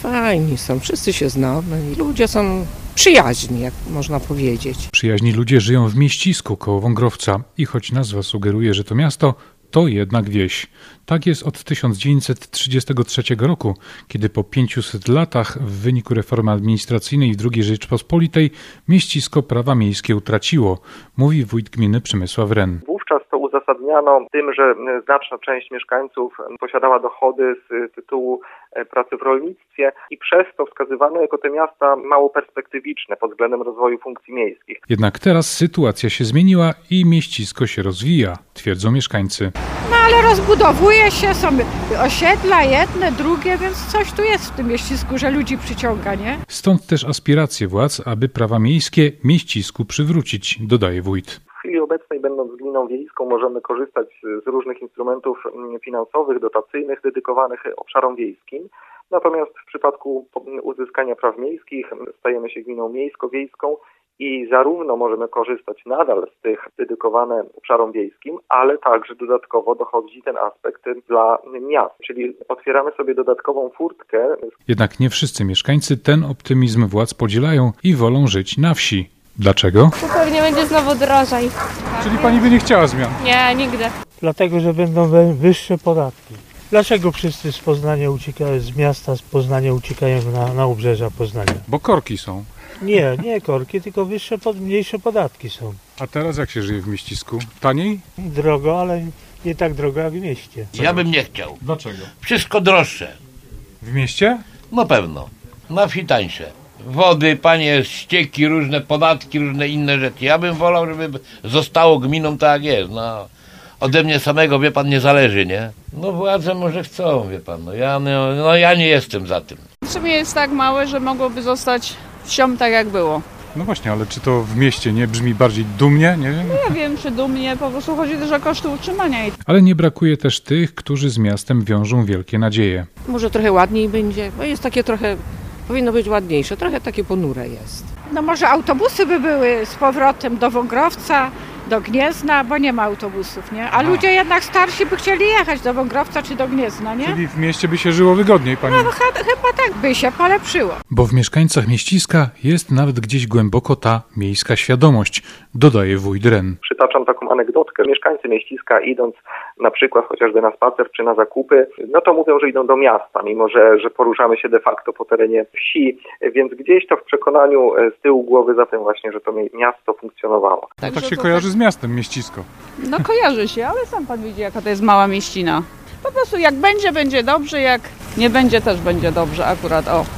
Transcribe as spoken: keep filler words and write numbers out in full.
Fajni są, wszyscy się znamy i ludzie są przyjaźni, jak można powiedzieć. Przyjaźni ludzie żyją w Mieścisku koło Wągrowca i choć nazwa sugeruje, że to miasto, to jednak wieś. Tak jest od tysiąc dziewięćset trzydziestego trzeciego roku, kiedy po pięciuset latach w wyniku reformy administracyjnej w drugiej Rzeczypospolitej Mieścisko prawa miejskie utraciło, mówi wójt gminy Przemysław Ren. Wówczas to uzasadniano tym, że znaczna część mieszkańców posiadała dochody z tytułu pracy w rolnictwie i przez to wskazywano jako te miasta mało perspektywiczne pod względem rozwoju funkcji miejskich. Jednak teraz sytuacja się zmieniła i Mieścisko się rozwija, twierdzą mieszkańcy. No ale rozbudowuje się, są osiedla jedne, drugie, więc coś tu jest w tym Mieścisku, że ludzi przyciąga, nie? Stąd też aspiracje władz, aby prawa miejskie Mieścisku przywrócić, dodaje wójt. W chwili obecnej, będąc gminą wiejską, możemy korzystać z różnych instrumentów finansowych, dotacyjnych dedykowanych obszarom wiejskim. Natomiast w przypadku uzyskania praw miejskich stajemy się gminą miejsko-wiejską i zarówno możemy korzystać nadal z tych dedykowanych obszarom wiejskim, ale także dodatkowo dochodzi ten aspekt dla miast, czyli otwieramy sobie dodatkową furtkę. Jednak nie wszyscy mieszkańcy ten optymizm władz podzielają i wolą żyć na wsi. Dlaczego? To pewnie będzie znowu drożej. Czyli pani by nie chciała zmian? Nie, nigdy. Dlatego, że będą wyższe podatki. Dlaczego wszyscy z Poznania uciekają, z miasta z Poznania uciekają na, na obrzeża Poznania? Bo korki są. Nie, nie korki, tylko wyższe, pod, mniejsze podatki są. A teraz jak się żyje w Mieścisku? Taniej? Drogo, ale nie tak drogo jak w mieście. Ja bym nie chciał. Dlaczego? Wszystko droższe. W mieście? No pewno. Na wsi tańsze. Wody, panie, ścieki, różne podatki, różne inne rzeczy. Ja bym wolał, żeby zostało gminą tak jak jest. No, ode mnie samego, wie pan, nie zależy, nie? No władze może chcą, wie pan. No ja, no, no, ja nie jestem za tym. W sumie jest tak małe, że mogłoby zostać wsią tak jak było. No właśnie, ale czy to w mieście nie brzmi bardziej dumnie? Nie wiem. No ja wiem, czy dumnie, po prostu chodzi też o koszty utrzymania. Ale nie brakuje też tych, którzy z miastem wiążą wielkie nadzieje. Może trochę ładniej będzie, bo jest takie trochę, powinno być ładniejsze, trochę takie ponure jest. No może autobusy by były z powrotem do Wągrowca, do Gniezna, bo nie ma autobusów, nie? A Aha. ludzie jednak starsi by chcieli jechać do Wągrowca czy do Gniezna, nie? Czyli w mieście by się żyło wygodniej, pani? No ch- chyba tak by się polepszyło. Bo w mieszkańcach Mieściska jest nawet gdzieś głęboko ta miejska świadomość, dodaje wójt Ren. Przytaczam taką anegdotkę. Mieszkańcy Mieściska, idąc na przykład chociażby na spacer czy na zakupy, no to mówią, że idą do miasta, mimo że, że poruszamy się de facto po terenie wsi, więc gdzieś to w przekonaniu z tyłu głowy za tym właśnie, że to miasto funkcjonowało. Tak, tak się kojarzy z miastem Mieścisko. No kojarzy się, ale sam pan widzi, jaka to jest mała mieścina. Po prostu jak będzie, będzie dobrze, jak nie będzie, też będzie dobrze akurat, o.